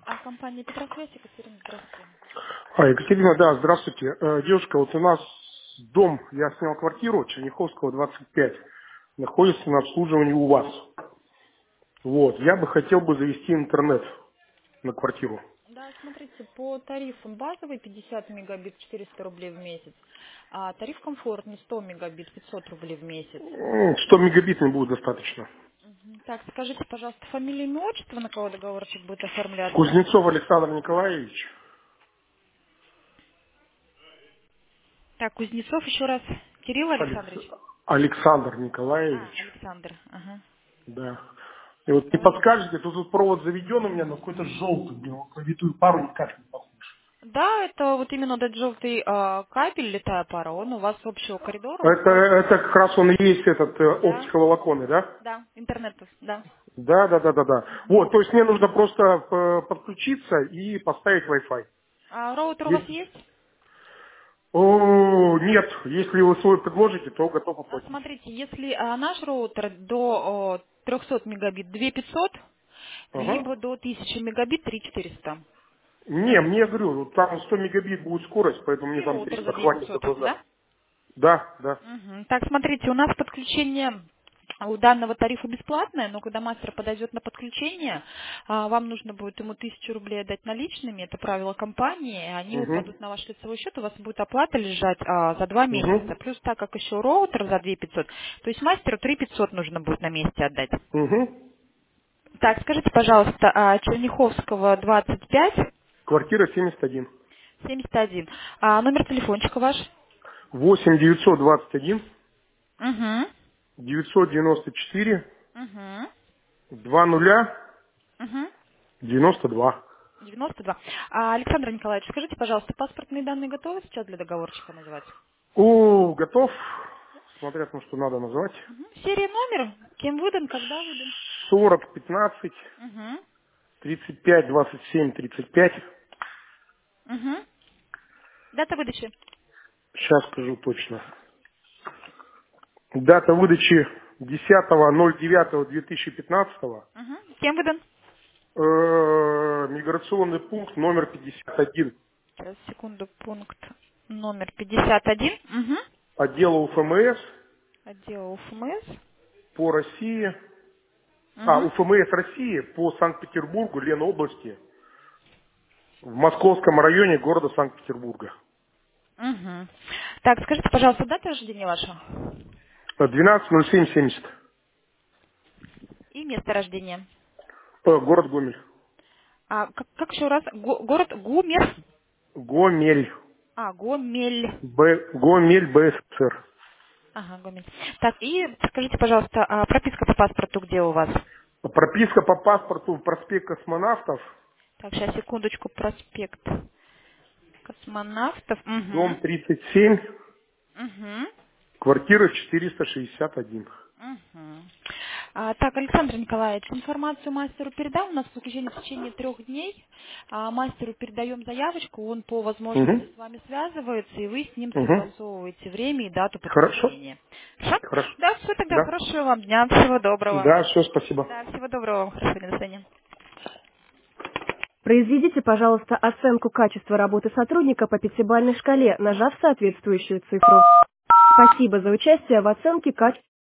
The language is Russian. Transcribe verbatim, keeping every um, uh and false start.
А компания Петросвязь, Екатерина, здравствуйте. А, Екатерина, да, здравствуйте. Э, Девушка, вот у нас дом, я снял квартиру, Черняховского, двадцать пять, находится на обслуживании у вас. Вот, я бы хотел бы завести интернет на квартиру. Да, смотрите, по тарифам базовый пятьдесят мегабит четыреста рублей в месяц, а тариф комфортный сто мегабит пятьсот рублей в месяц. М, сто мегабит мне будет достаточно. Мгм. Так, скажите, пожалуйста, фамилия, имя, отчество, на кого договорчик будет оформляться? Кузнецов Александр Николаевич. Так, Кузнецов еще раз. Кирилл Александрович? Алекс- Александр А, Николаевич. Александр. Ага. Да. И вот не Так. подскажете, тут, тут провод заведен у меня, но какой-то желтый, блин, вот на витую пару никак не похож. Да, это вот именно этот желтый а, кабель, летая пара, он у вас с общего коридора Это, уходит. это как раз он и есть этот э, Да, оптиковолоконный, да? да, интернетов, да. Да, да, да, да, да. Вот, то есть мне нужно просто э, подключиться и поставить Wi-Fi. А роутер у вас Есть? есть? О, нет, если вы свой предложите, то готов А оплатить. смотрите, если а, наш роутер до о, трехсот мегабит две тысячи пятьсот, Ага. либо до тысячи мегабит три тысячи четыреста. Не, мне говорю, вот там сто мегабит будет скорость, поэтому мне И там роутер за триста две тысячи хватит за пятьсот, глаза. да? Да, да. Мгм. Так, смотрите, у нас подключение у данного тарифа бесплатное, но когда мастер подойдет на подключение, а, вам нужно будет ему тысячу рублей отдать наличными, это правило компании, и они Угу, упадут на ваш лицевой счет, у вас будет оплата лежать а, за два месяца. угу, Плюс так как еще роутер за две тысячи пятьсот, то есть мастеру три тысячи пятьсот нужно будет на месте отдать. угу. Так, скажите, пожалуйста, а Черняховского двадцать пять Квартира семьдесят один. семьдесят один. А номер телефончика ваш? восемь девятьсот двадцать один Угу. девятьсот девяносто четыре Угу. два нуля Угу. девяносто два. девяносто два. А, Александр Николаевич, скажите, пожалуйста, паспортные данные готовы сейчас для договорчика называть? О, готов. Смотря на что надо назвать. Мгм. Серия номер, кем выдан, когда выдан? Сорок пятнадцать Угу. тридцать пять двадцать семь тридцать пять. Угу. Дата выдачи. Сейчас скажу точно. Дата выдачи десятого ноль девятого две тысячи пятнадцатого. Угу. Кем выдан? Э, Миграционный пункт номер пятьдесят один. Сейчас, секунду, пункт номер пятьдесят один. Угу. Отдела УФМС Отдел УФМС. по России. А, Угу. УФМС России по Санкт-Петербургу, Ленобласти, в Московском районе города Санкт-Петербурга. Угу. Так, скажите, пожалуйста, дата рождения ваша двенадцать ноль семь семьдесят. и место рождения. Э, Город Гомель. А, как, как еще раз? Го- город Гумер? Гомель. А, Гомель. Б, Гомель, БССР. Ага, Гомель. Так, и скажите, пожалуйста, а прописка по паспорту где у вас? Прописка по паспорту проспект Космонавтов, Так, сейчас, секундочку, проспект космонавтов. дом Угу. тридцать семь, Угу. квартира четыреста шестьдесят один. Угу. А, так, Александр Николаевич, информацию мастеру передам. У нас подключение в течение трех дней. А, мастеру передаем заявочку, он по Угу. возможности с вами связывается, и вы с ним Угу. согласовываете время и дату Хорошо. подключения. Хорошо? Хорошо. Да, все тогда. Да. Хорошего вам дня. Всего доброго. Да, все, спасибо. Да, всего доброго вам. Хорошего дня. До свидания. Произведите, пожалуйста, оценку качества работы сотрудника по пятибалльной шкале, нажав соответствующую цифру. Спасибо за участие в оценке качества.